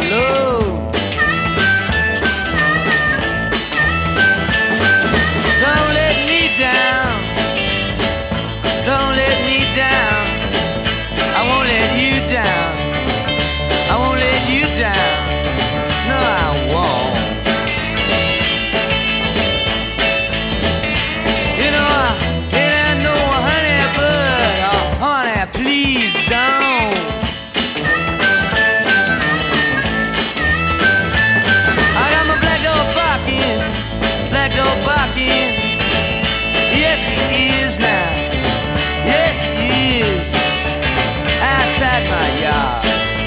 love. Don't let me down. Don't let me down. I won't let you down. I won't let you down. No, I won't. You know, and I know, honey, but honey, please don't. I got my black dog barking, black dog barking. Yes, he is now. Yes, he is. Outside my yard.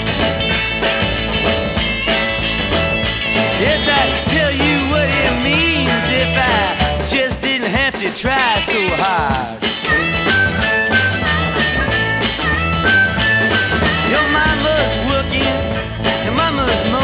Yes, I tell you what it means if I just didn't have to try so hard. Your mama's working, your mama's